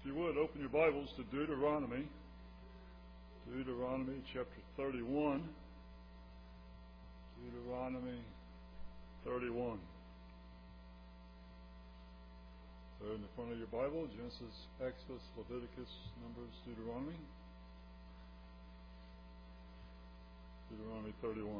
you would, open your Bibles to Deuteronomy. Deuteronomy chapter 31. Deuteronomy 31. There in the front of your Bible, Genesis, Exodus, Leviticus, Numbers, Deuteronomy. Deuteronomy 31.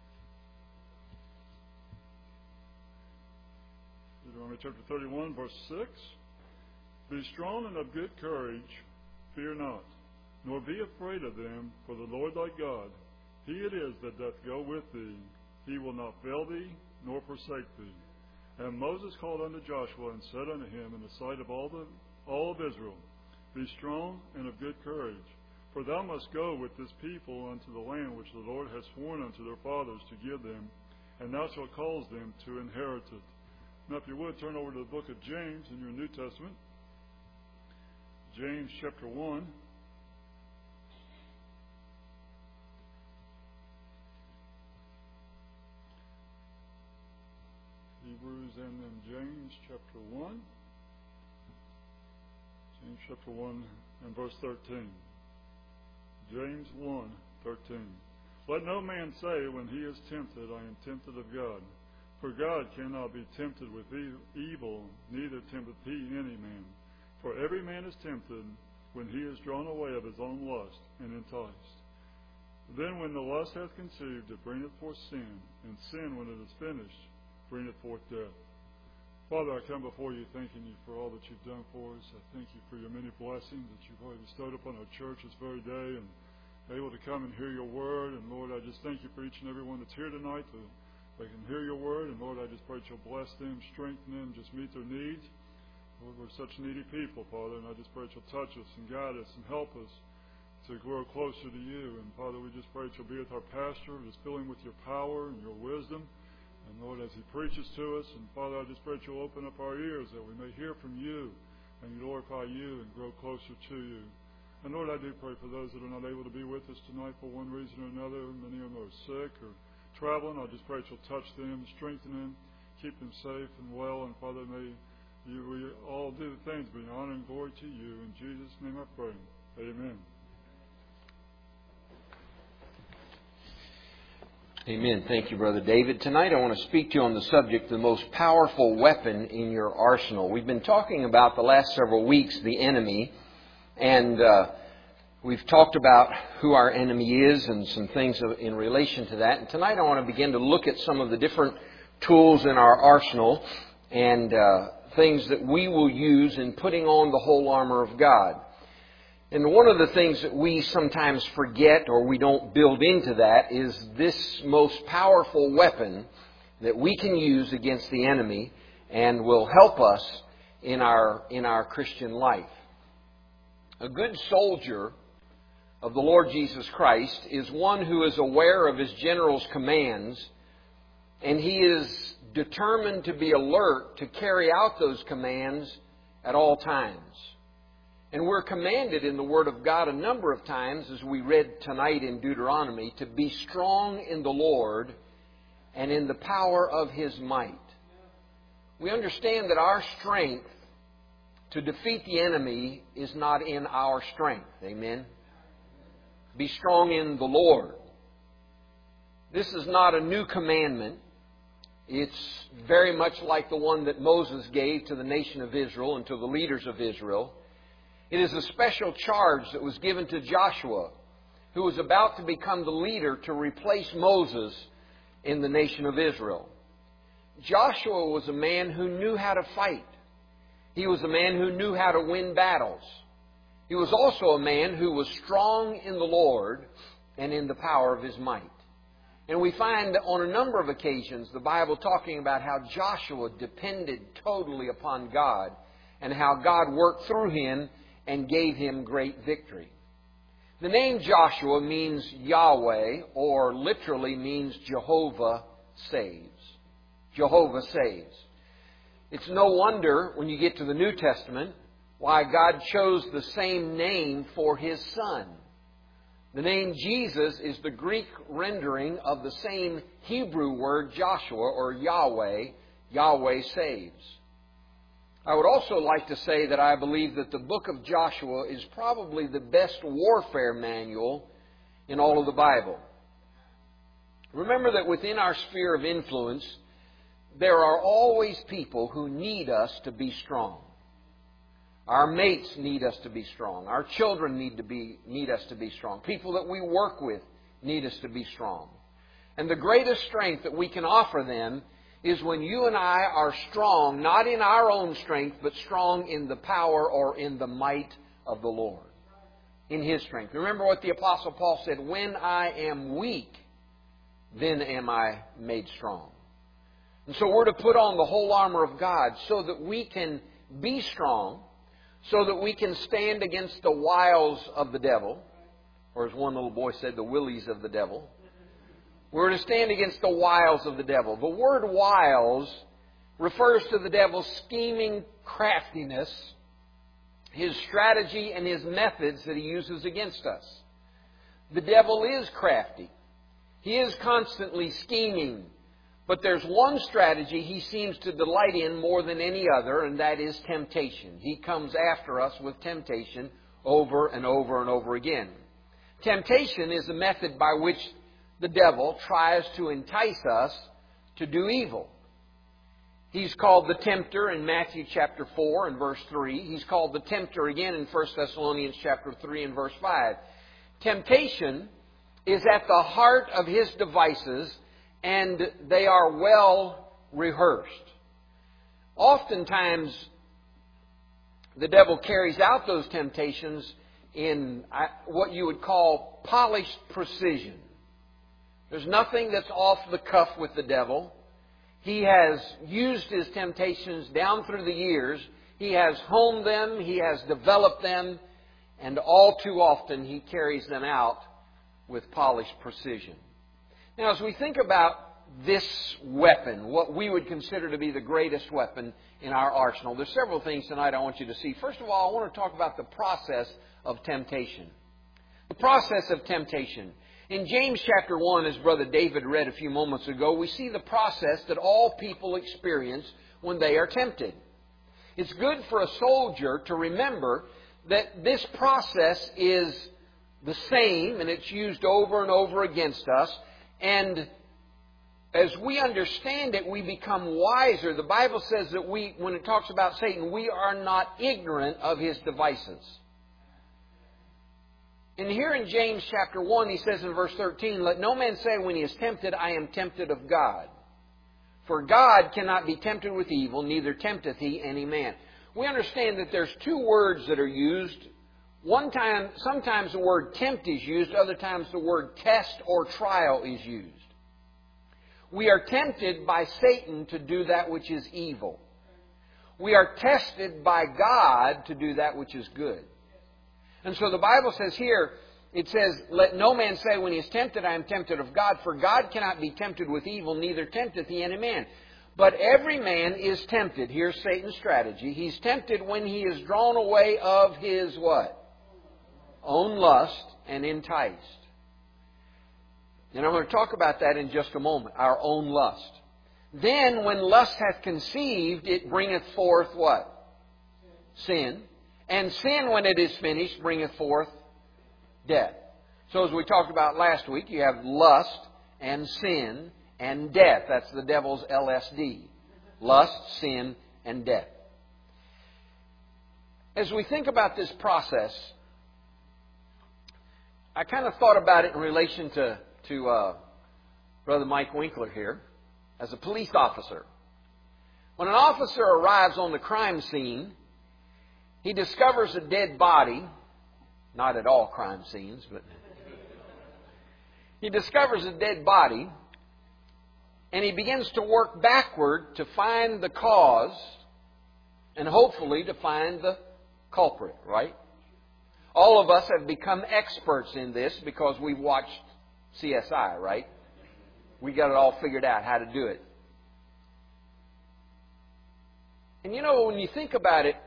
Deuteronomy chapter 31, verse 6. Be strong and of good courage, fear not, nor be afraid of them, for the Lord thy God, He it is that doth go with thee. He will not fail thee, nor forsake thee. And Moses called unto Joshua, and said unto him in the sight of all of Israel, Be strong and of good courage, for thou must go with this people unto the land which the Lord has sworn unto their fathers to give them, and thou shalt cause them to inherit it. Now, if you would, turn over to the book of James in your New Testament. James chapter 1. Hebrews and then James chapter 1. James chapter 1 and verse 13. James 1, 13. Let no man say when he is tempted, I am tempted of God. For God cannot be tempted with evil, neither tempteth he any man. For every man is tempted when he is drawn away of his own lust and enticed. Then when the lust hath conceived, it bringeth forth sin, and sin, when it is finished, bringeth forth death. Father, I come before you thanking you for all that you've done for us. I thank you for your many blessings that you've already bestowed upon our church this very day, and able to come and hear your word. And Lord, I just thank you for each and every one that's here tonight. They can hear your word, and Lord, I just pray that you'll bless them, strengthen them, just meet their needs. Lord, we're such needy people, Father, and I just pray that you'll touch us and guide us and help us to grow closer to you. And Father, we just pray that you'll be with our pastor, just fill him with your power and your wisdom. And Lord, as he preaches to us, and Father, I just pray that you'll open up our ears that we may hear from you and glorify you and grow closer to you. And Lord, I do pray for those that are not able to be with us tonight for one reason or another. Many of them are sick or traveling. I just pray that you'll touch them, strengthen them, keep them safe and well. And Father, may we all do the things bring honor and glory to you. In Jesus' name I pray. Amen. Amen. Thank you, Brother David. Tonight I want to speak to you on the subject, the most powerful weapon in your arsenal. We've been talking about the last several weeks, the enemy, and we've talked about who our enemy is and some things in relation to that. And tonight I want to begin to look at some of the different tools in our arsenal and things that we will use in putting on the whole armor of God. And one of the things that we sometimes forget or we don't build into that is this most powerful weapon that we can use against the enemy and will help us in our Christian life. A good soldier of the Lord Jesus Christ is one who is aware of his general's commands, and he is determined to be alert to carry out those commands at all times. And we're commanded in the Word of God a number of times, as we read tonight in Deuteronomy, to be strong in the Lord and in the power of His might. We understand that our strength to defeat the enemy is not in our strength. Amen? Be strong in the Lord. This is not a new commandment. It's very much like the one that Moses gave to the nation of Israel and to the leaders of Israel. It is a special charge that was given to Joshua, who was about to become the leader to replace Moses in the nation of Israel. Joshua was a man who knew how to fight. He was a man who knew how to win battles. He was also a man who was strong in the Lord and in the power of His might. And we find on a number of occasions the Bible talking about how Joshua depended totally upon God and how God worked through him and gave him great victory. The name Joshua means Yahweh, or literally means Jehovah saves. Jehovah saves. It's no wonder when you get to the New Testament why God chose the same name for His Son. The name Jesus is the Greek rendering of the same Hebrew word Joshua or Yahweh. Yahweh saves. I would also like to say that I believe that the book of Joshua is probably the best warfare manual in all of the Bible. Remember that within our sphere of influence, there are always people who need us to be strong. Our mates need us to be strong. Our children need us to be strong. People that we work with need us to be strong. And the greatest strength that we can offer them is when you and I are strong, not in our own strength, but strong in the power or in the might of the Lord. In His strength. Remember what the Apostle Paul said, when I am weak, then am I made strong. And so we're to put on the whole armor of God so that we can be strong, so that we can stand against the wiles of the devil, or as one little boy said, the willies of the devil. We're to stand against the wiles of the devil. The word wiles refers to the devil's scheming craftiness, his strategy and his methods that he uses against us. The devil is crafty. He is constantly scheming. But there's one strategy he seems to delight in more than any other, and that is temptation. He comes after us with temptation over and over and over again. Temptation is a method by which the devil tries to entice us to do evil. He's called the tempter in Matthew chapter 4 and verse 3. He's called the tempter again in 1 Thessalonians chapter 3 and verse 5. Temptation is at the heart of his devices, and they are well rehearsed. Oftentimes, the devil carries out those temptations in what you would call polished precision. There's nothing that's off the cuff with the devil. He has used his temptations down through the years. He has honed them. He has developed them. And all too often he carries them out with polished precision. Now, as we think about this weapon, what we would consider to be the greatest weapon in our arsenal, there's several things tonight I want you to see. First of all, I want to talk about the process of temptation. The process of temptation. In James chapter 1, as Brother David read a few moments ago, we see the process that all people experience when they are tempted. It's good for a soldier to remember that this process is the same and it's used over and over against us. And as we understand it, we become wiser. The Bible says that when it talks about Satan, we are not ignorant of his devices. And here in James chapter 1, he says in verse 13, let no man say when he is tempted, I am tempted of God. For God cannot be tempted with evil, neither tempteth he any man. We understand that there's two words that are used. Sometimes the word tempt is used, other times the word test or trial is used. We are tempted by Satan to do that which is evil. We are tested by God to do that which is good. And so the Bible says here, it says, let no man say when he is tempted, I am tempted of God. For God cannot be tempted with evil, neither tempteth he any man. But every man is tempted. Here's Satan's strategy. He's tempted when he is drawn away of his what? Own lust and enticed. And I'm going to talk about that in just a moment. Our own lust. Then when lust hath conceived, it bringeth forth what? Sin. And sin, when it is finished, bringeth forth death. So as we talked about last week, you have lust and sin and death. That's the devil's LSD. Lust, sin, and death. As we think about this process, I kind of thought about it in relation to Brother Mike Winkler here as a police officer. When an officer arrives on the crime scene, he discovers a dead body. Not at all crime scenes, but he discovers a dead body, and he begins to work backward to find the cause and hopefully to find the culprit, right? All of us have become experts in this because we've watched CSI, right? We got it all figured out how to do it. And you know, when you think about it,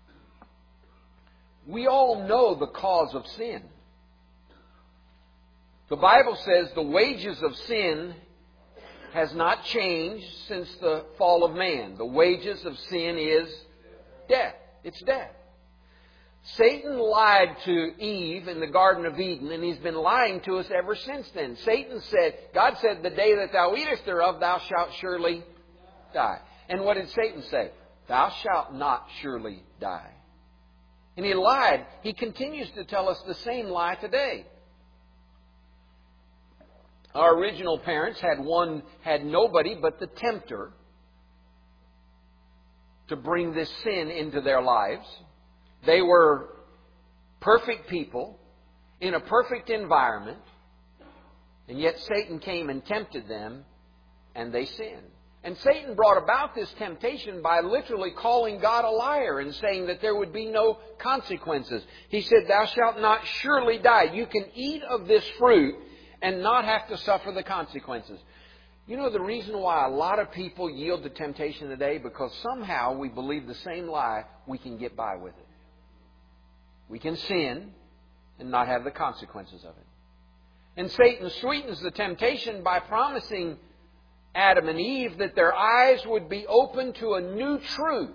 we all know the cause of sin. The Bible says the wages of sin has not changed since the fall of man. The wages of sin is death. It's death. Satan lied to Eve in the Garden of Eden, and he's been lying to us ever since then. God said, the day that thou eatest thereof, thou shalt surely die. And what did Satan say? Thou shalt not surely die. And he lied. He continues to tell us the same lie today. Our original parents had nobody but the tempter to bring this sin into their lives. They were perfect people in a perfect environment, and yet Satan came and tempted them, and they sinned. And Satan brought about this temptation by literally calling God a liar and saying that there would be no consequences. He said, thou shalt not surely die. You can eat of this fruit and not have to suffer the consequences. You know the reason why a lot of people yield to temptation today? Because somehow we believe the same lie, we can get by with it. We can sin and not have the consequences of it. And Satan sweetens the temptation by promising Adam and Eve that their eyes would be open to a new truth.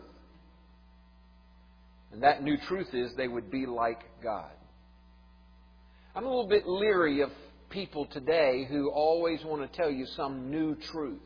And that new truth is they would be like God. I'm a little bit leery of people today who always want to tell you some new truth.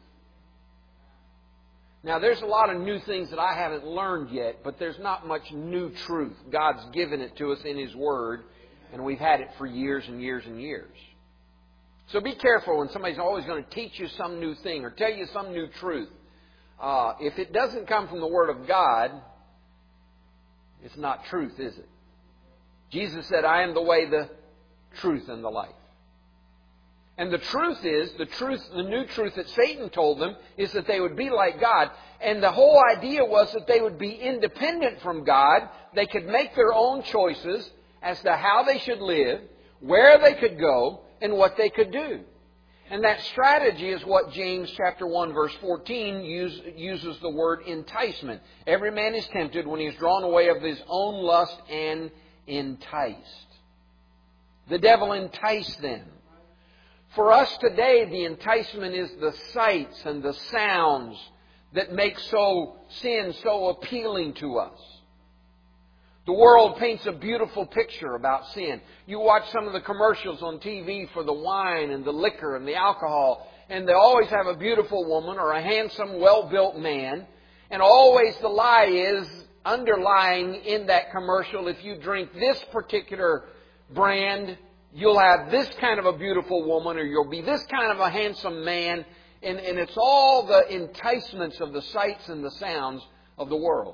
Now, there's a lot of new things that I haven't learned yet, but there's not much new truth. God's given it to us in His Word, and we've had it for years and years and years. So be careful when somebody's always going to teach you some new thing or tell you some new truth. If it doesn't come from the Word of God, it's not truth, is it? Jesus said, I am the way, the truth, and the life. And the truth is, the new truth that Satan told them is that they would be like God. And the whole idea was that they would be independent from God. They could make their own choices as to how they should live, where they could go, and what they could do. And that strategy is what James chapter 1 verse 14 uses the word enticement. Every man is tempted when he is drawn away of his own lust and enticed. The devil enticed them. For us today, the enticement is the sights and the sounds that make sin so appealing to us. The world paints a beautiful picture about sin. You watch some of the commercials on TV for the wine and the liquor and the alcohol, and they always have a beautiful woman or a handsome, well-built man. And always the lie is underlying in that commercial, if you drink this particular brand, you'll have this kind of a beautiful woman, or you'll be this kind of a handsome man. And it's all the enticements of the sights and the sounds of the world.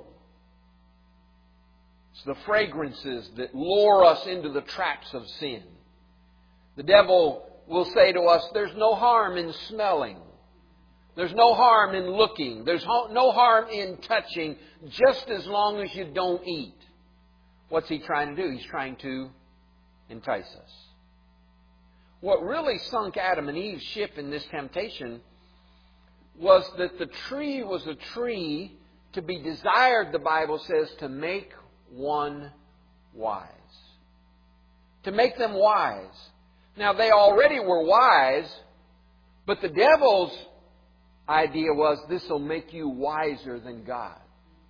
It's the fragrances that lure us into the traps of sin. The devil will say to us, there's no harm in smelling. There's no harm in looking. There's no harm in touching, just as long as you don't eat. What's he trying to do? He's trying to entice us. What really sunk Adam and Eve's ship in this temptation was that the tree was a tree to be desired, the Bible says, to make one wise. To make them wise. Now, they already were wise, but the devil's idea was, this will make you wiser than God.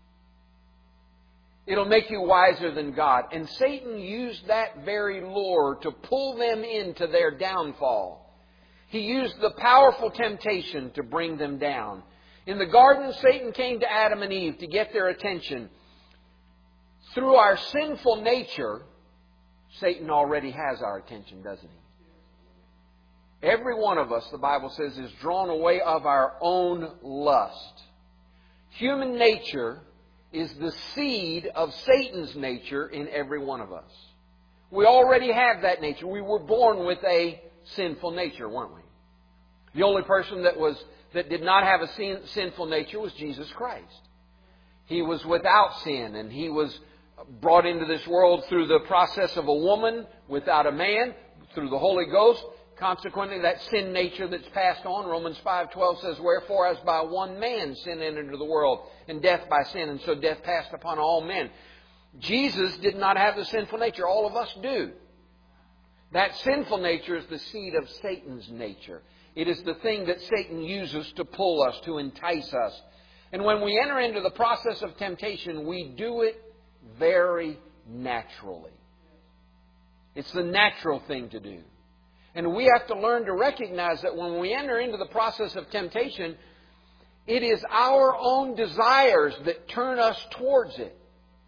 It'll make you wiser than God. And Satan used that very lure to pull them into their downfall. He used the powerful temptation to bring them down. In the garden, Satan came to Adam and Eve to get their attention. Through our sinful nature, Satan already has our attention, doesn't he? Every one of us, the Bible says, is drawn away of our own lust. Human nature is the seed of Satan's nature in every one of us. We already have that nature. We were born with a sinful nature, weren't we? The only person that did not have a sinful nature was Jesus Christ. He was without sin, and He was brought into this world through the process of a woman without a man, through the Holy Ghost. Consequently, that sin nature that's passed on, Romans 5:12 says, wherefore as by one man sin entered into the world, and death by sin, and so death passed upon all men. Jesus did not have the sinful nature. All of us do. That sinful nature is the seed of Satan's nature. It is the thing that Satan uses to pull us, to entice us. And when we enter into the process of temptation, we do it very naturally. It's the natural thing to do. And we have to learn to recognize that when we enter into the process of temptation, it is our own desires that turn us towards it.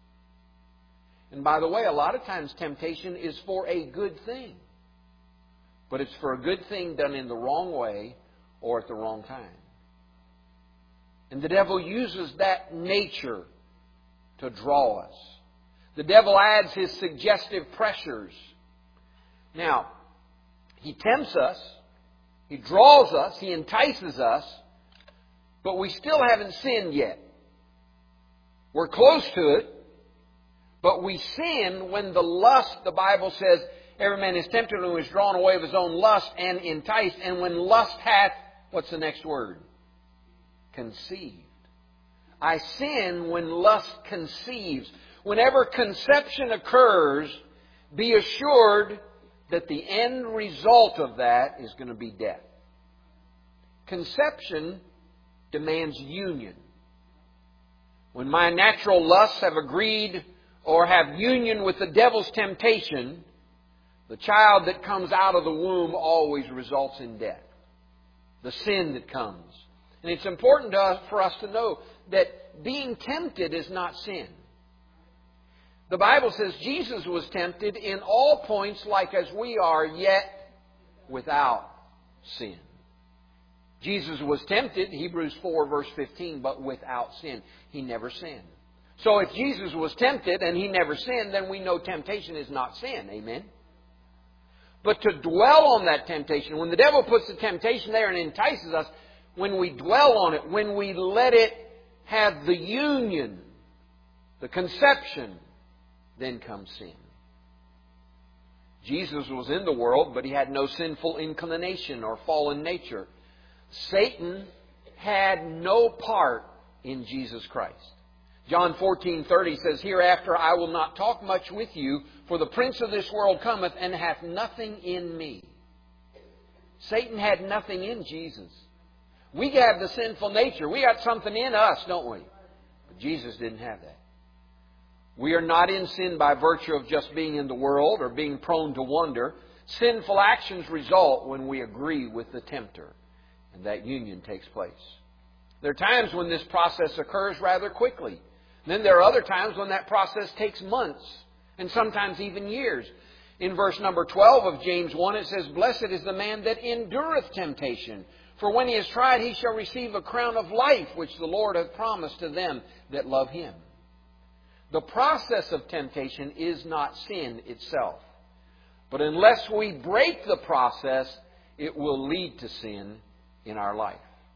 And by the way, a lot of times temptation is for a good thing. But it's for a good thing done in the wrong way or at the wrong time. And the devil uses that nature to draw us. The devil adds his suggestive pressures. Now, he tempts us, he draws us, he entices us, but we still haven't sinned yet. We're close to it, but we sin when the lust, the Bible says, every man is tempted and is drawn away of his own lust and enticed. And when lust hath, what's the next word? Conceived. I sin when lust conceives. Whenever conception occurs, be assured that the end result of that is going to be death. Conception demands union. When my natural lusts have agreed or have union with the devil's temptation, the child that comes out of the womb always results in death. The sin that comes. And it's important for us to know that being tempted is not sin. The Bible says Jesus was tempted in all points like as we are, yet without sin. Jesus was tempted, Hebrews 4 verse 15, but without sin. He never sinned. So if Jesus was tempted and He never sinned, then we know temptation is not sin. Amen? But to dwell on that temptation, when the devil puts the temptation there and entices us, when we dwell on it, when we let it have the union, the conception, then comes sin. Jesus was in the world, but He had no sinful inclination or fallen nature. Satan had no part in Jesus Christ. John 14:30 says, Hereafter I will not talk much with you, for the prince of this world cometh and hath nothing in me. Satan had nothing in Jesus. We have the sinful nature. We got something in us, don't we? But Jesus didn't have that. We are not in sin by virtue of just being in the world or being prone to wonder. Sinful actions result when we agree with the tempter, and that union takes place. There are times when this process occurs rather quickly. Then there are other times when that process takes months and sometimes even years. In verse number 12 of James 1, it says, Blessed is the man that endureth temptation, for when he is tried, he shall receive a crown of life, which the Lord hath promised to them that love Him. The process of temptation is not sin itself. But unless we break the process, it will lead to sin in our life.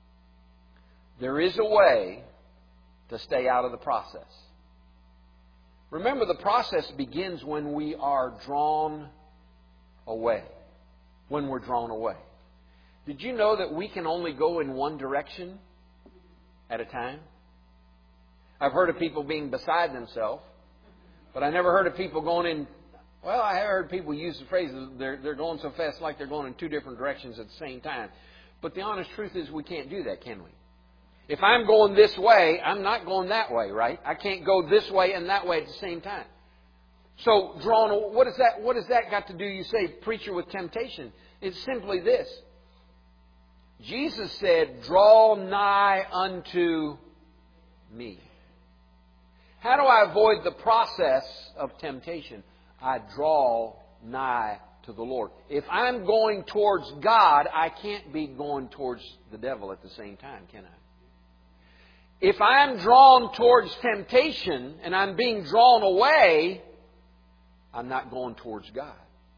There is a way to stay out of the process. Remember, the process begins when we are drawn away. When we're drawn away. Did you know that we can only go in one direction at a time? I've heard of people being beside themselves, but I never heard of people going in. Well, I have heard people use the phrase, they're going so fast like they're going in two different directions at the same time. But the honest truth is we can't do that, can we? If I'm going this way, I'm not going that way, right? I can't go this way and that way at the same time. So, what has that got to do, you say, preacher, with temptation? It's simply this. Jesus said, Draw nigh unto me. How do I avoid the process of temptation? I draw nigh to the Lord. If I'm going towards God, I can't be going towards the devil at the same time, can I? If I'm drawn towards temptation and I'm being drawn away, I'm not going towards God.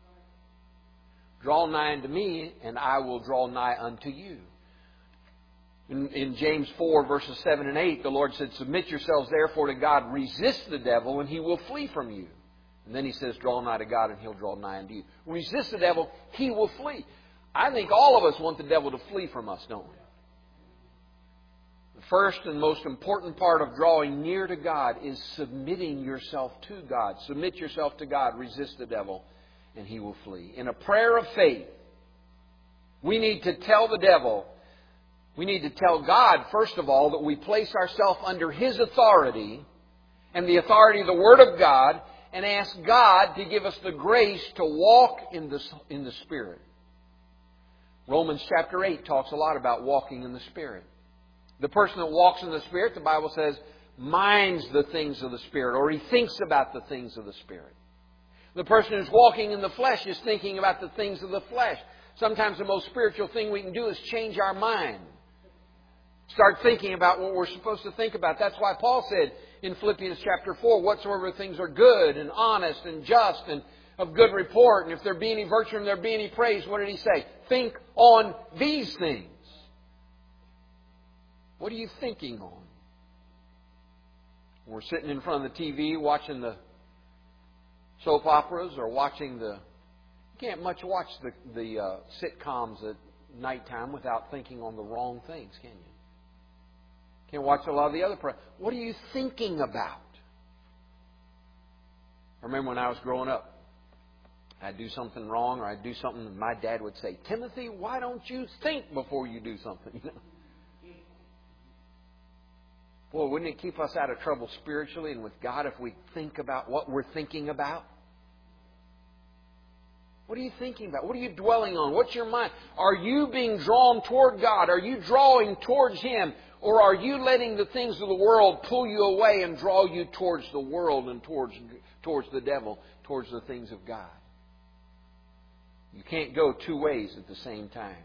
Draw nigh unto me, and I will draw nigh unto you. In James 4, verses 7 and 8, the Lord said, Submit yourselves therefore to God, resist the devil, and he will flee from you. And then He says, Draw nigh to God, and He'll draw nigh unto you. Resist the devil, he will flee. I think all of us want the devil to flee from us, don't we? The first and most important part of drawing near to God is submitting yourself to God. Submit yourself to God, resist the devil, and he will flee. In a prayer of faith, we need to tell the devil We need to tell God, first of all, that we place ourselves under His authority and the authority of the Word of God, and ask God to give us the grace to walk in the Spirit. Romans chapter 8 talks a lot about walking in the Spirit. The person that walks in the Spirit, the Bible says, minds the things of the Spirit, or he thinks about the things of the Spirit. The person who's walking in the flesh is thinking about the things of the flesh. Sometimes the most spiritual thing we can do is change our mind. Start thinking about what we're supposed to think about. That's why Paul said in Philippians chapter 4, whatsoever things are good and honest and just and of good report, and if there be any virtue and there be any praise, what did he say? Think on these things. What are you thinking on? We're sitting in front of the TV watching the soap operas or watching the... You can't much watch the sitcoms at nighttime without thinking on the wrong things, can you? Can't watch a lot of the other... What are you thinking about? I remember when I was growing up, I'd do something wrong or I'd do something and my dad would say, Timothy, why don't you think before you do something? Boy, wouldn't it keep us out of trouble spiritually and with God if we think about what we're thinking about? What are you thinking about? What are you dwelling on? What's your mind? Are you being drawn toward God? Are you drawing towards Him? Or are you letting the things of the world pull you away and draw you towards the world and towards the devil, towards the things of God? You can't go two ways at the same time.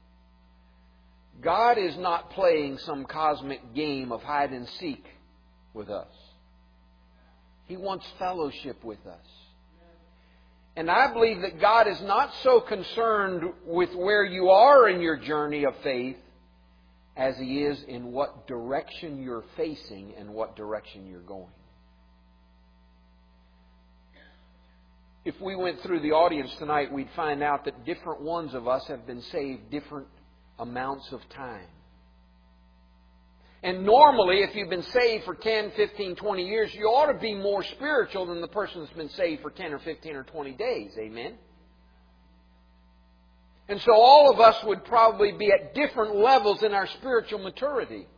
God is not playing some cosmic game of hide and seek with us. He wants fellowship with us. And I believe that God is not so concerned with where you are in your journey of faith as He is in what direction you're facing and what direction you're going. If we went through the audience tonight, we'd find out that different ones of us have been saved different amounts of time. And normally, if you've been saved for 10, 15, 20 years, you ought to be more spiritual than the person that's been saved for 10 or 15 or 20 days. Amen? And so all of us would probably be at different levels in our spiritual maturity.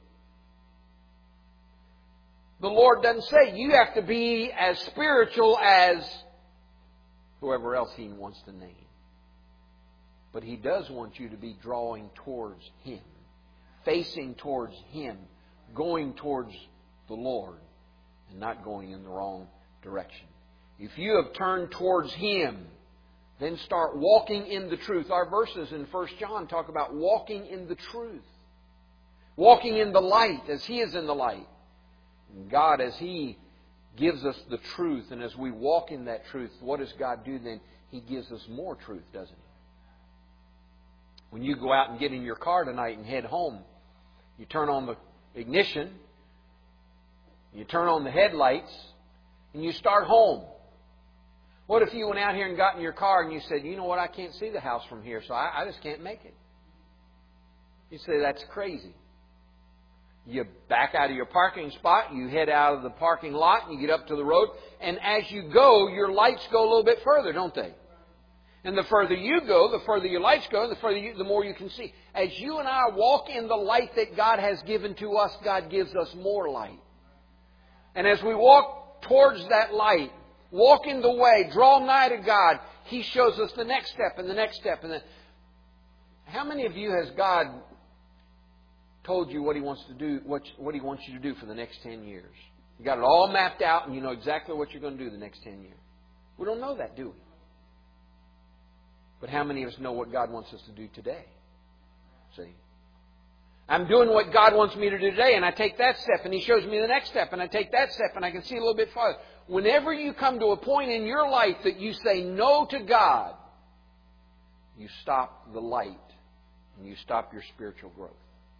The Lord doesn't say you have to be as spiritual as whoever else He wants to name. But He does want you to be drawing towards Him, facing towards Him, going towards the Lord, and not going in the wrong direction. If you have turned towards Him, then start walking in the truth. Our verses in 1 John talk about walking in the truth. Walking in the light as He is in the light. And God, as He gives us the truth, and as we walk in that truth, what does God do then? He gives us more truth, doesn't He? When you go out and get in your car tonight and head home, you turn on the ignition, you turn on the headlights, and you start home. What if you went out here and got in your car and you said, you know what, I can't see the house from here, so I just can't make it. You say, that's crazy. You back out of your parking spot, you head out of the parking lot, and you get up to the road, and as you go, your lights go a little bit further, don't they? And the further you go, the further your lights go, the more you can see. As you and I walk in the light that God has given to us, God gives us more light. And as we walk towards that light, walk in the way, draw nigh to God, He shows us the next step and the next step. And how many of you has God told you what He wants to do, what He wants you to do for the next 10 years? You got it all mapped out and you know exactly what you're going to do the next 10 years. We don't know that, do we? But how many of us know what God wants us to do today? See? I'm doing what God wants me to do today, and I take that step, and He shows me the next step, and I take that step, and I can see a little bit farther. Whenever you come to a point in your life that you say no to God, you stop the light, and you stop your spiritual growth.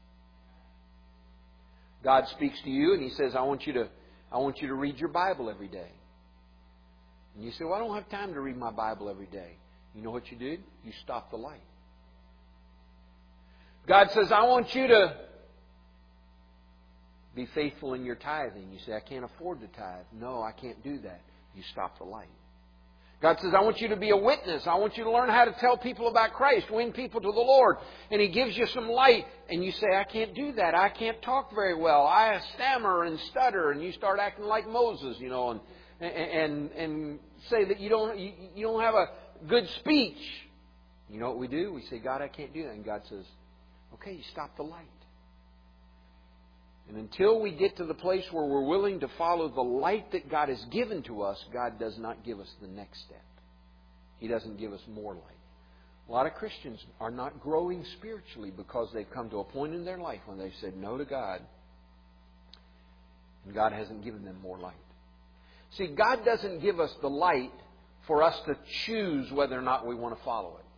God speaks to you, and He says, I want you to read your Bible every day. And you say, well, I don't have time to read my Bible every day. You know what you did? You stopped the light. God says, I want you to be faithful in your tithing. You say, I can't afford to tithe. No, I can't do that. You stop the light. God says, I want you to be a witness. I want you to learn how to tell people about Christ, win people to the Lord. And He gives you some light. And you say, I can't do that. I can't talk very well. I stammer and stutter. And you start acting like Moses, and say that you don't have a good speech. You know what we do? We say, God, I can't do that. And God says, okay, you stop the light. And until we get to the place where we're willing to follow the light that God has given to us, God does not give us the next step. He doesn't give us more light. A lot of Christians are not growing spiritually because they've come to a point in their life when they've said no to God, and God hasn't given them more light. See, God doesn't give us the light for us to choose whether or not we want to follow it.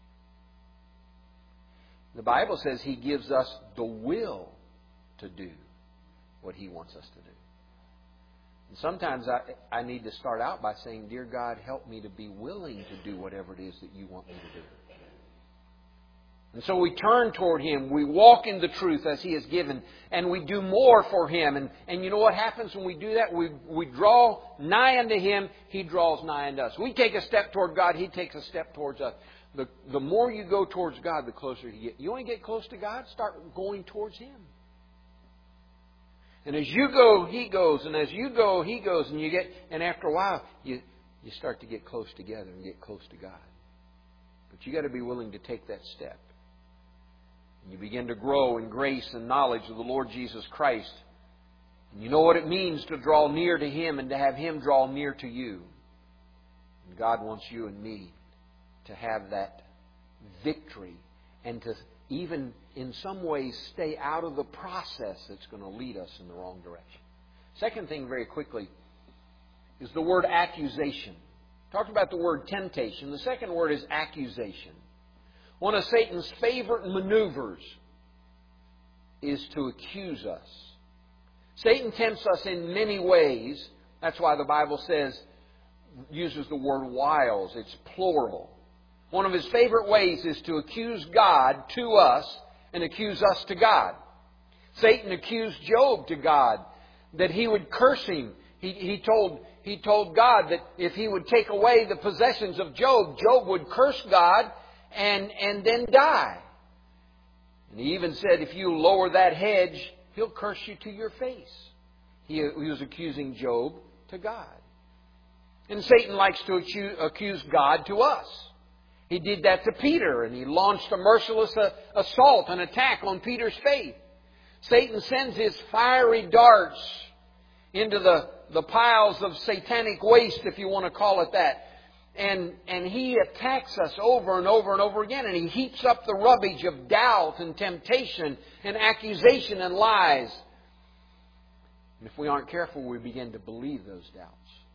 The Bible says He gives us the will to do what He wants us to do. And sometimes I need to start out by saying, Dear God, help me to be willing to do whatever it is that You want me to do. And so we turn toward Him. We walk in the truth as He has given. And we do more for Him. And you know what happens when we do that? We draw nigh unto Him. He draws nigh unto us. We take a step toward God. He takes a step towards us. The more you go towards God, the closer you get. You want to get close to God? Start going towards Him. And as you go, He goes. And as you go, He goes. And after a while, you start to get close together and get close to God. But you got to be willing to take that step. And you begin to grow in grace and knowledge of the Lord Jesus Christ. And you know what it means to draw near to Him and to have Him draw near to you. And God wants you and me to have that victory and to even in some ways stay out of the process that's going to lead us in the wrong direction. Second thing very quickly is the word accusation. Talked about the word temptation. The second word is accusation. One of Satan's favorite maneuvers is to accuse us. Satan tempts us in many ways. That's why the Bible uses the word wiles. It's plural. One of his favorite ways is to accuse God to us and accuse us to God. Satan accused Job to God that he would curse him. He told God that if He would take away the possessions of Job, Job would curse God and then die. And he even said, if you lower that hedge, He'll curse you to your face. He was accusing Job to God. And Satan likes to accuse God to us. He did that to Peter, and he launched a merciless assault, an attack on Peter's faith. Satan sends his fiery darts into the piles of satanic waste, if you want to call it that. And he attacks us over and over and over again. And he heaps up the rubbish of doubt and temptation and accusation and lies. And if we aren't careful, we begin to believe those doubts.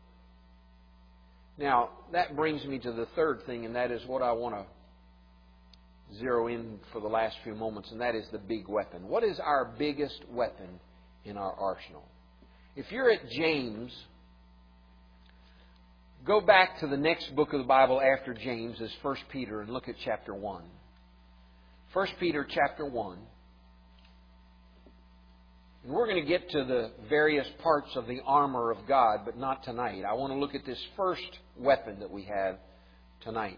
Now, that brings me to the third thing, and that is what I want to zero in for the last few moments, and that is the big weapon. What is our biggest weapon in our arsenal? If you're at James, go back to the next book of the Bible after James, is 1 Peter, and look at chapter 1. 1 Peter chapter 1. And we're going to get to the various parts of the armor of God, but not tonight. I want to look at this first weapon that we have tonight.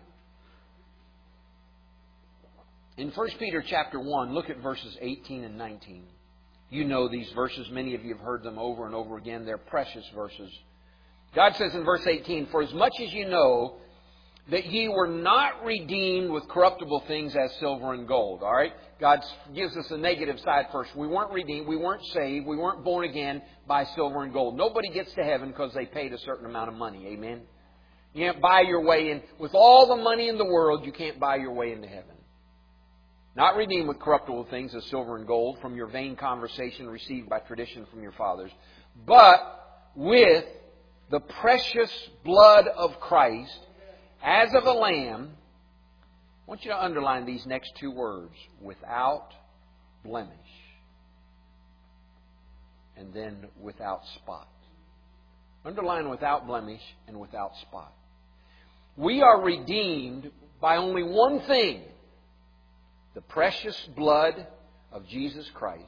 In 1 Peter chapter 1, look at verses 18 and 19. You know these verses. Many of you have heard them over and over again. They're precious verses. God says in verse 18, For as much as you know that ye were not redeemed with corruptible things as silver and gold. All right? God gives us a negative side first. We weren't redeemed. We weren't saved. We weren't born again by silver and gold. Nobody gets to heaven because they paid a certain amount of money. Amen? You can't buy your way in. With all the money in the world, you can't buy your way into heaven. Not redeemed with corruptible things as silver and gold from your vain conversation received by tradition from your fathers, but with the precious blood of Christ, as of a lamb. I want you to underline these next two words. Without blemish. And then without spot. Underline without blemish and without spot. We are redeemed by only one thing. The precious blood of Jesus Christ.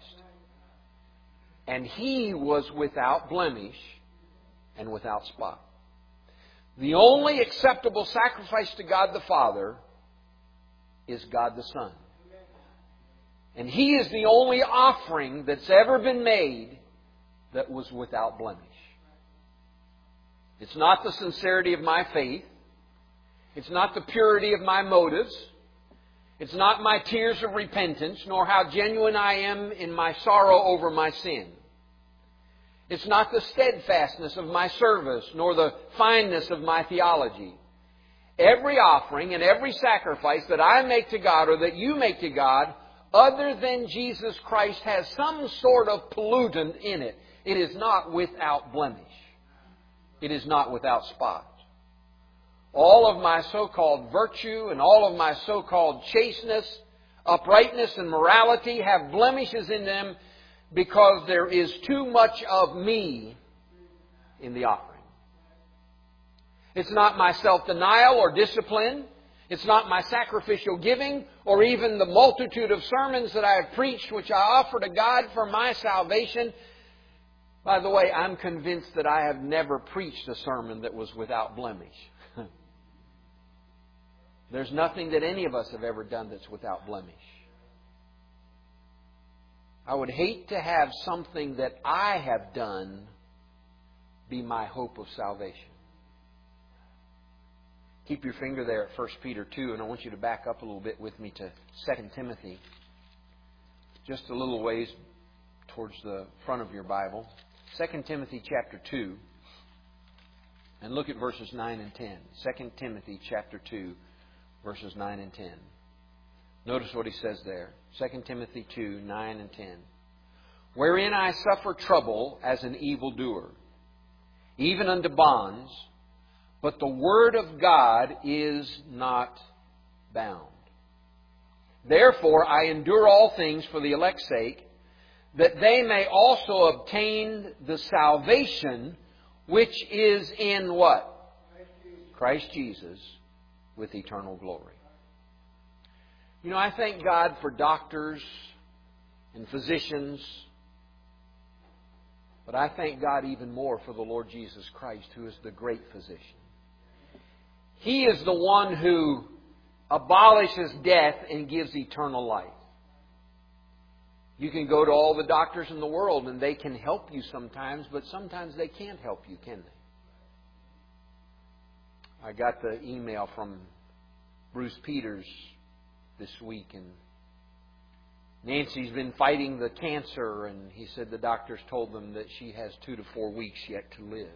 And He was without blemish and without spot. The only acceptable sacrifice to God the Father is God the Son. And He is the only offering that's ever been made that was without blemish. It's not the sincerity of my faith. It's not the purity of my motives. It's not my tears of repentance, nor how genuine I am in my sorrow over my sin. It's not the steadfastness of my service, nor the fineness of my theology. Every offering and every sacrifice that I make to God or that you make to God, other than Jesus Christ, has some sort of pollutant in it. It is not without blemish. It is not without spot. All of my so-called virtue and all of my so-called chasteness, uprightness and morality have blemishes in them because there is too much of me in the offering. It's not my self-denial or discipline. It's not my sacrificial giving or even the multitude of sermons that I have preached which I offer to God for my salvation. By the way, I'm convinced that I have never preached a sermon that was without blemish. There's nothing that any of us have ever done that's without blemish. I would hate to have something that I have done be my hope of salvation. Keep your finger there at 1 Peter 2, and I want you to back up a little bit with me to 2 Timothy. Just a little ways towards the front of your Bible. 2 Timothy chapter 2, and look at verses 9 and 10. 2 Timothy chapter 2, verses 9 and 10. Notice what he says there. 2 Timothy 2, 9 and 10. Wherein I suffer trouble as an evildoer, even unto bonds, but the word of God is not bound. Therefore I endure all things for the elect's sake, that they may also obtain the salvation which is in what? Christ Jesus, with eternal glory. You know, I thank God for doctors and physicians, but I thank God even more for the Lord Jesus Christ, who is the great physician. He is the one who abolishes death and gives eternal life. You can go to all the doctors in the world and they can help you sometimes, but sometimes they can't help you, can they? I got the email from Bruce Peters this week, and Nancy's been fighting the cancer, and he said the doctors told them that she has 2 to 4 weeks yet to live.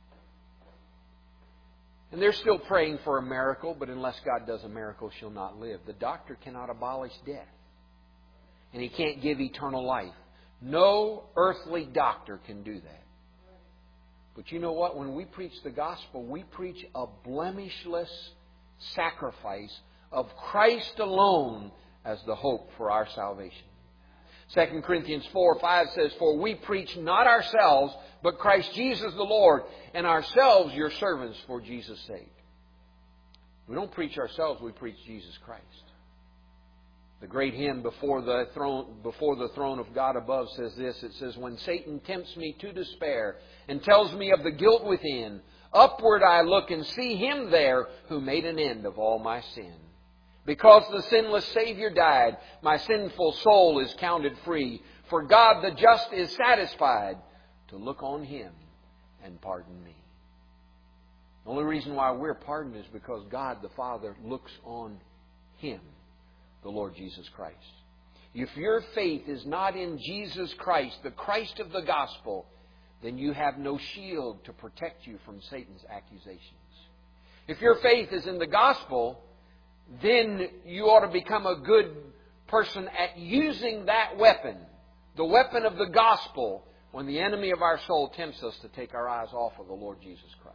And they're still praying for a miracle, but unless God does a miracle, she'll not live. The doctor cannot abolish death. And He can't give eternal life. No earthly doctor can do that. But you know what? When we preach the gospel, we preach a blemishless sacrifice of Christ alone as the hope for our salvation. 2 Corinthians 4:5 says, For we preach not ourselves, but Christ Jesus the Lord, and ourselves your servants for Jesus' sake. We don't preach ourselves, we preach Jesus Christ. The great hymn before the throne of God above says this. It says, When Satan tempts me to despair and tells me of the guilt within, upward I look and see Him there who made an end of all my sin. Because the sinless Savior died, my sinful soul is counted free. For God the just is satisfied to look on Him and pardon me. The only reason why we're pardoned is because God the Father looks on Him, the Lord Jesus Christ. If your faith is not in Jesus Christ, the Christ of the gospel, then you have no shield to protect you from Satan's accusations. If your faith is in the gospel, then you ought to become a good person at using that weapon, the weapon of the gospel, when the enemy of our soul tempts us to take our eyes off of the Lord Jesus Christ.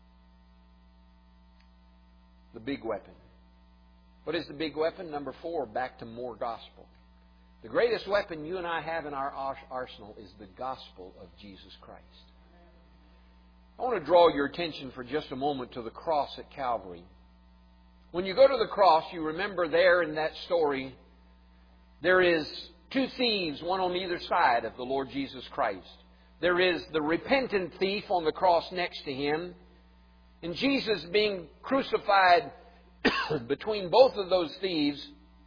The big weapon. What is the big weapon? Number 4, back to more gospel. The greatest weapon you and I have in our arsenal is the gospel of Jesus Christ. I want to draw your attention for just a moment to the cross at Calvary. When you go to the cross, you remember there in that story, there is 2 thieves, one on either side of the Lord Jesus Christ. There is the repentant thief on the cross next to Him, And Jesus being crucified between both of those thieves,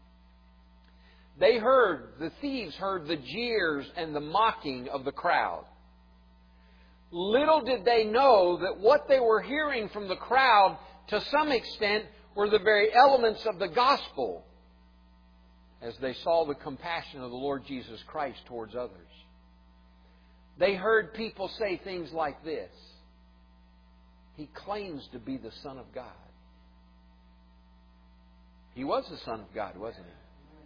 the thieves heard the jeers and the mocking of the crowd. Little did they know that what they were hearing from the crowd, to some extent, were the very elements of the gospel, as they saw the compassion of the Lord Jesus Christ towards others. They heard people say things like this: He claims to be the Son of God. He was the Son of God, wasn't He?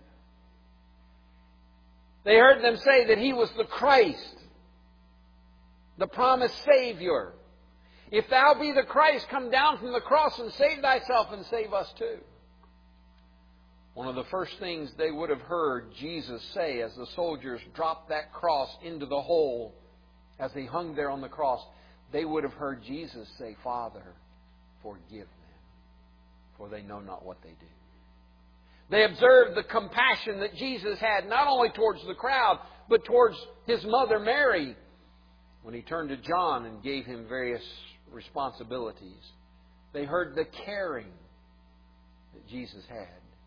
They heard them say that He was the Christ, the promised Savior. If Thou be the Christ, come down from the cross and save Thyself and save us too. One of the first things they would have heard Jesus say as the soldiers dropped that cross into the hole, as He hung there on the cross, they would have heard Jesus say, Father, forgive them, for they know not what they do. They observed the compassion that Jesus had not only towards the crowd, but towards His mother Mary, when He turned to John and gave him various responsibilities. They heard the caring that Jesus had.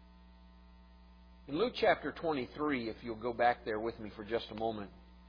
In Luke chapter 23, if you'll go back there with me for just a moment,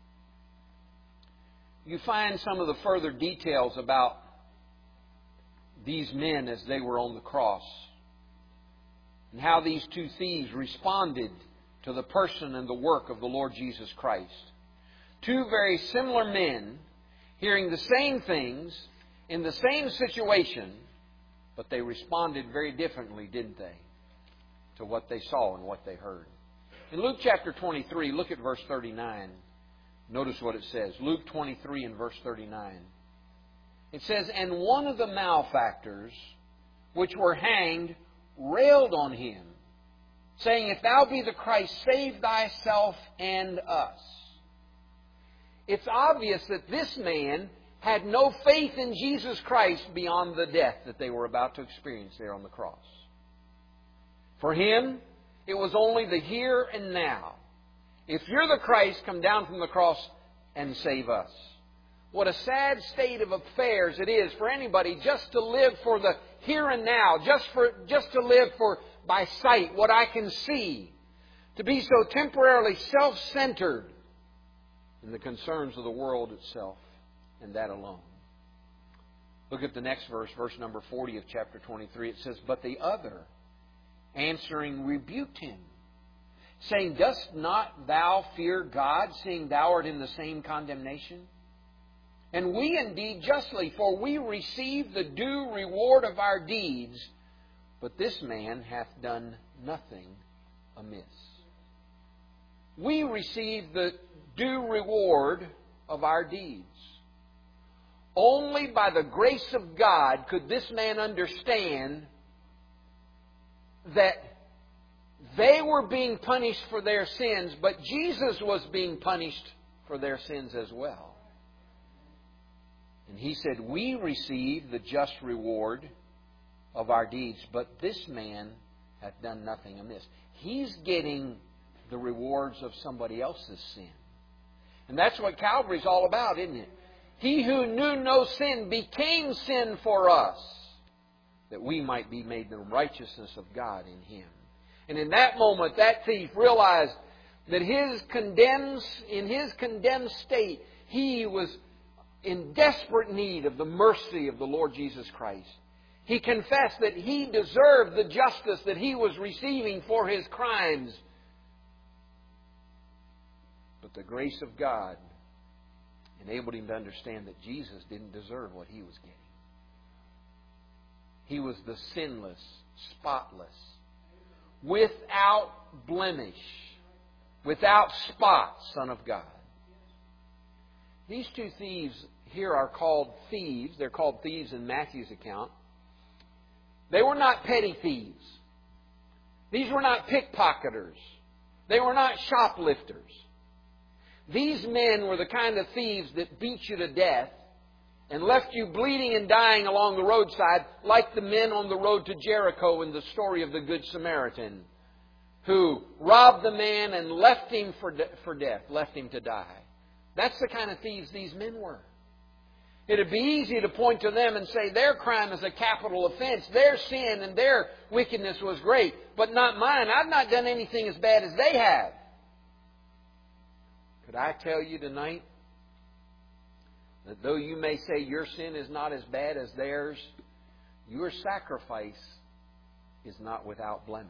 you find some of the further details about these men as they were on the cross, and how these two thieves responded to the person and the work of the Lord Jesus Christ. Two very similar men, hearing the same things, in the same situation, but they responded very differently, didn't they, to what they saw and what they heard. In Luke chapter 23, look at verse 39. Notice what it says. Luke 23 and verse 39. It says, And one of the malefactors which were hanged railed on Him, saying, If Thou be the Christ, save Thyself and us. It's obvious that this man had no faith in Jesus Christ beyond the death that they were about to experience there on the cross. For him, it was only the here and now. If you're the Christ, come down from the cross and save us. What a sad state of affairs it is for anybody just to live for the here and now, just to live for by sight, what I can see, to be so temporarily self-centered in the concerns of the world itself, and that alone. Look at the next verse, verse number 40 of chapter 23. It says, But the other, answering, rebuked him, saying, Dost not thou fear God, seeing thou art in the same condemnation? And we indeed justly, for we receive the due reward of our deeds, but this man hath done nothing amiss. We receive the due reward of our deeds. Only by the grace of God could this man understand that they were being punished for their sins, but Jesus was being punished for their sins as well. And he said, We receive the just reward of our deeds, but this man hath done nothing amiss. He's getting the rewards of somebody else's sin. And that's what Calvary's all about, isn't it? He who knew no sin became sin for us, that we might be made the righteousness of God in Him. And in that moment, that thief realized that in his condemned state, he was in desperate need of the mercy of the Lord Jesus Christ. He confessed that he deserved the justice that he was receiving for his crimes. But the grace of God enabled him to understand that Jesus didn't deserve what he was getting. He was the sinless, spotless, without blemish, without spot Son of God. These two thieves here are called thieves. They're called thieves in Matthew's account. They were not petty thieves. These were not pickpocketers. They were not shoplifters. These men were the kind of thieves that beat you to death and left you bleeding and dying along the roadside, like the men on the road to Jericho in the story of the Good Samaritan, who robbed the man and left him for death, left him to die. That's the kind of thieves these men were. It'd be easy to point to them and say their crime is a capital offense. Their sin and their wickedness was great, but not mine. I've not done anything as bad as they have. Could I tell you tonight that though you may say your sin is not as bad as theirs, your sacrifice is not without blemish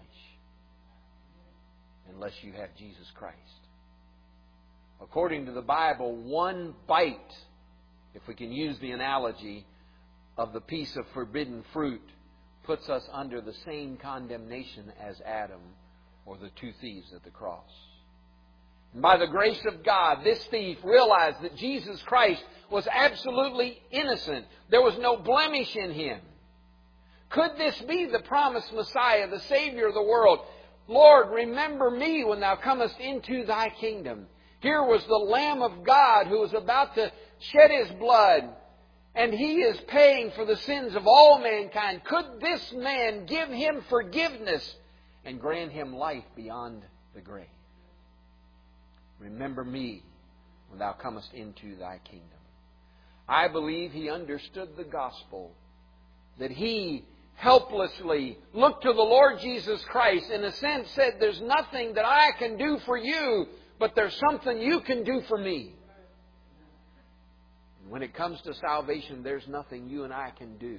unless you have Jesus Christ. According to the Bible, one bite, if we can use the analogy of the piece of forbidden fruit, puts us under the same condemnation as Adam or the two thieves at the cross. And by the grace of God, this thief realized that Jesus Christ was absolutely innocent. There was no blemish in Him. Could this be the promised Messiah, the Savior of the world? Lord, remember me when Thou comest into Thy kingdom. Here was the Lamb of God who was about to shed His blood, and He is paying for the sins of all mankind. Could this man give Him forgiveness and grant Him life beyond the grave? Remember me when Thou comest into Thy kingdom. I believe He understood the gospel, that He helplessly looked to the Lord Jesus Christ, in a sense said, there's nothing that I can do for you, but there's something you can do for me. And when it comes to salvation, there's nothing you and I can do.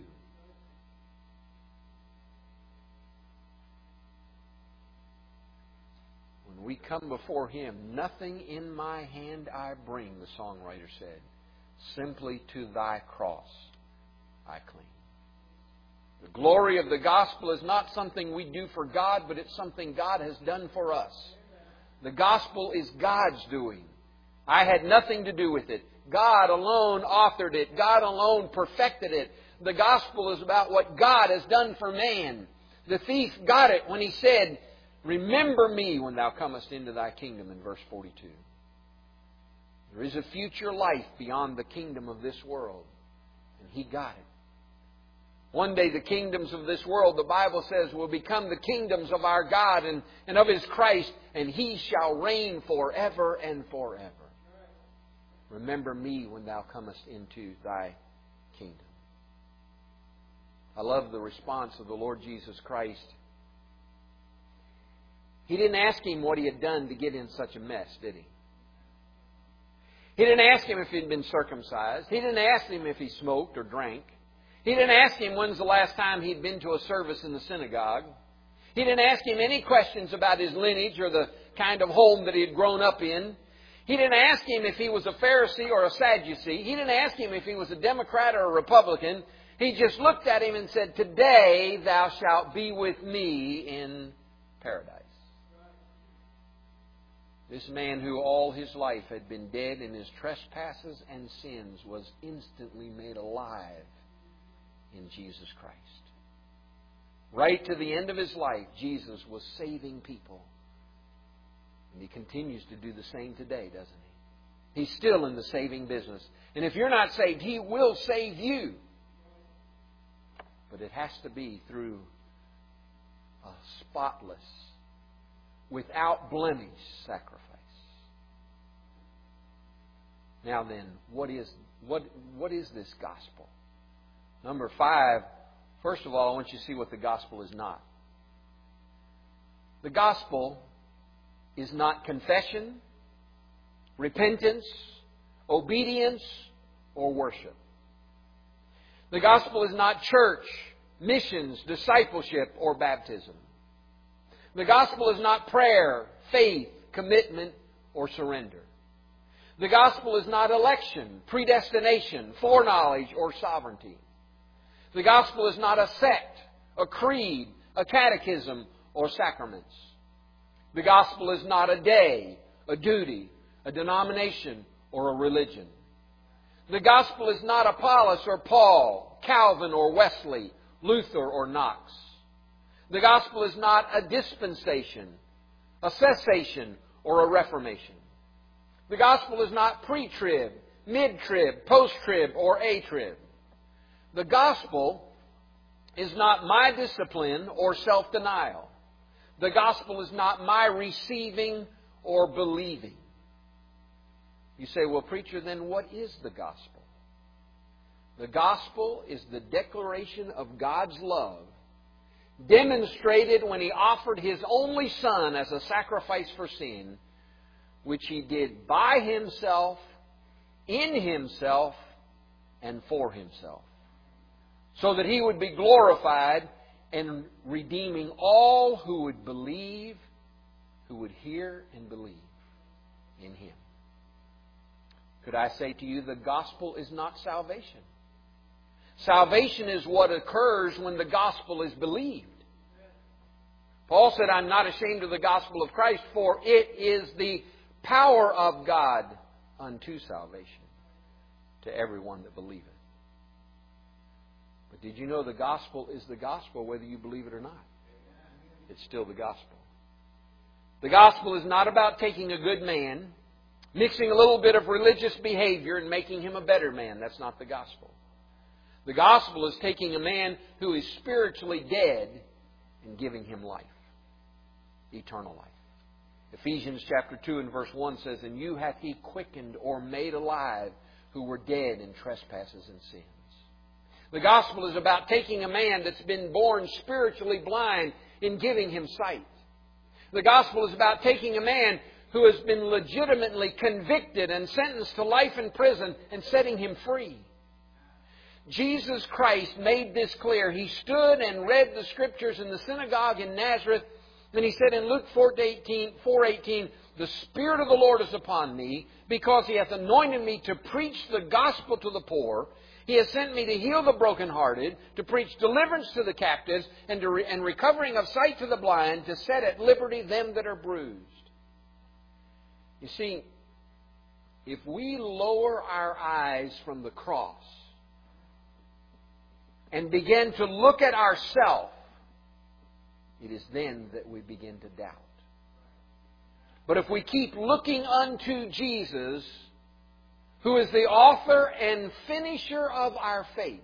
When we come before Him, nothing in my hand I bring, the songwriter said. Simply to Thy cross I cling. The glory of the gospel is not something we do for God, but it's something God has done for us. The gospel is God's doing. I had nothing to do with it. God alone authored it. God alone perfected it. The gospel is about what God has done for man. The thief got it when he said, remember me when Thou comest into Thy kingdom, in verse 42. There is a future life beyond the kingdom of this world. And he got it. One day the kingdoms of this world, the Bible says, will become the kingdoms of our God and of His Christ, and He shall reign forever and forever. Remember me when Thou comest into Thy kingdom. I love the response of the Lord Jesus Christ. He didn't ask Him what He had done to get in such a mess, did He? He didn't ask Him if He'd been circumcised. He didn't ask Him if He smoked or drank. He didn't ask Him when's the last time he'd been to a service in the synagogue. He didn't ask Him any questions about his lineage or the kind of home that he had grown up in. He didn't ask Him if he was a Pharisee or a Sadducee. He didn't ask Him if he was a Democrat or a Republican. He just looked at him and said, today thou shalt be with me in paradise. This man who all his life had been dead in his trespasses and sins was instantly made alive in Jesus Christ. Right to the end of His life, Jesus was saving people. And He continues to do the same today, doesn't He? He's still in the saving business. And if you're not saved, He will save you. But it has to be through a spotless, without blemish sacrifice. Now then, what is this gospel? Number 5, first of all, I want you to see what the gospel is not. The gospel is not confession, repentance, obedience, or worship. The gospel is not church, missions, discipleship, or baptism. The gospel is not prayer, faith, commitment, or surrender. The gospel is not election, predestination, foreknowledge, or sovereignty. The gospel is not a sect, a creed, a catechism, or sacraments. The gospel is not a day, a duty, a denomination, or a religion. The gospel is not Apollos or Paul, Calvin or Wesley, Luther or Knox. The gospel is not a dispensation, a cessation, or a reformation. The gospel is not pre-trib, mid-trib, post-trib, or a-trib. The gospel is not my discipline or self-denial. The gospel is not my receiving or believing. You say, well, preacher, then what is the gospel? The gospel is the declaration of God's love, demonstrated when He offered His only Son as a sacrifice for sin, which He did by Himself, in Himself, and for Himself, so that He would be glorified and redeeming all who would believe, who would hear and believe in Him. Could I say to you, the gospel is not salvation. Salvation is what occurs when the gospel is believed. Paul said, I'm not ashamed of the gospel of Christ, for it is the power of God unto salvation to everyone that believeth. But did you know the gospel is the gospel whether you believe it or not? It's still the gospel. The gospel is not about taking a good man, mixing a little bit of religious behavior and making him a better man. That's not the gospel. The gospel is taking a man who is spiritually dead and giving him life, eternal life. Ephesians chapter 2 and verse 1 says, And you hath He quickened or made alive who were dead in trespasses and sins. The gospel is about taking a man that's been born spiritually blind and giving him sight. The gospel is about taking a man who has been legitimately convicted and sentenced to life in prison and setting him free. Jesus Christ made this clear. He stood and read the Scriptures in the synagogue in Nazareth. And He said in Luke 4:18, The Spirit of the Lord is upon me, because He hath anointed me to preach the gospel to the poor. He has sent me to heal the brokenhearted, to preach deliverance to the captives, and recovering of sight to the blind, to set at liberty them that are bruised. You see, if we lower our eyes from the cross and begin to look at ourselves, it is then that we begin to doubt. But if we keep looking unto Jesus, who is the author and finisher of our faith,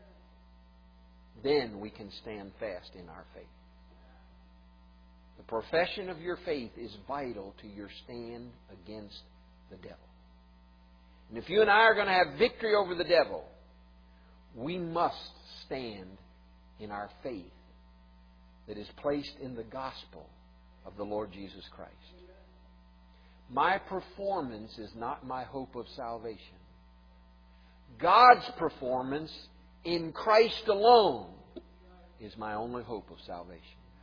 then we can stand fast in our faith. The profession of your faith is vital to your stand against the devil. And if you and I are going to have victory over the devil, we must stand in our faith that is placed in the gospel of the Lord Jesus Christ. My performance is not my hope of salvation. God's performance in Christ alone is my only hope of salvation.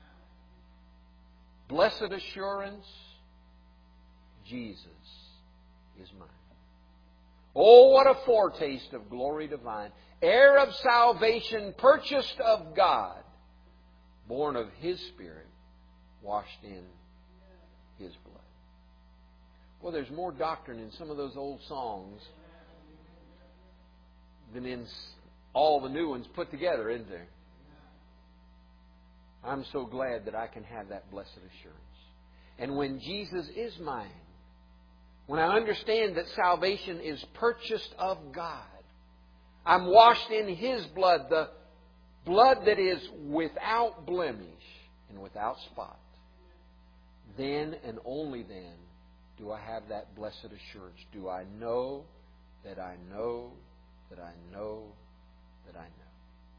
Blessed assurance, Jesus is mine. Oh, what a foretaste of glory divine. Heir of salvation, purchased of God, born of His Spirit, washed in His blood. Well, there's more doctrine in some of those old songs than in all the new ones put together, isn't there? I'm so glad that I can have that blessed assurance. And when Jesus is mine, when I understand that salvation is purchased of God, I'm washed in His blood, the blood that is without blemish and without spot, then and only then do I have that blessed assurance. Do I know that I know that I know that I know?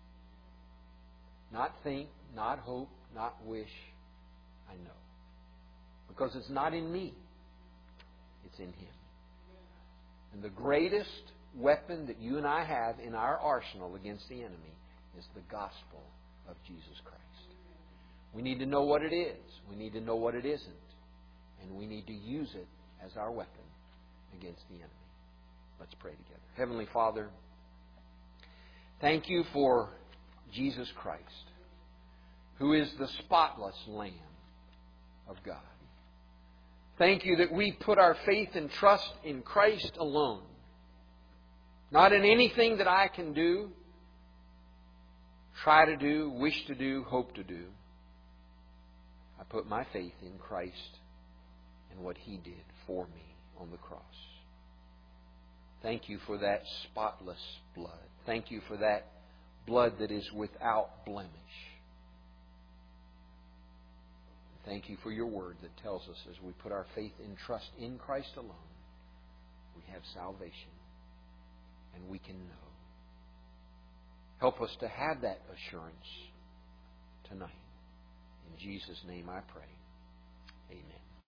Not think, not hope, not wish. I know. Because it's not in me. It's in Him. And the greatest weapon that you and I have in our arsenal against the enemy is the gospel of Jesus Christ. We need to know what it is. We need to know what it isn't. And we need to use it as our weapon against the enemy. Let's pray together. Heavenly Father, thank You for Jesus Christ, who is the spotless Lamb of God. Thank You that we put our faith and trust in Christ alone, not in anything that I can do, try to do, wish to do, hope to do. I put my faith in Christ and what He did for me on the cross. Thank You for that spotless blood. Thank You for that blood that is without blemish. Thank You for Your word that tells us as we put our faith and trust in Christ alone, we have salvation and we can know Help us to have that assurance tonight. In Jesus' name I pray. Amen.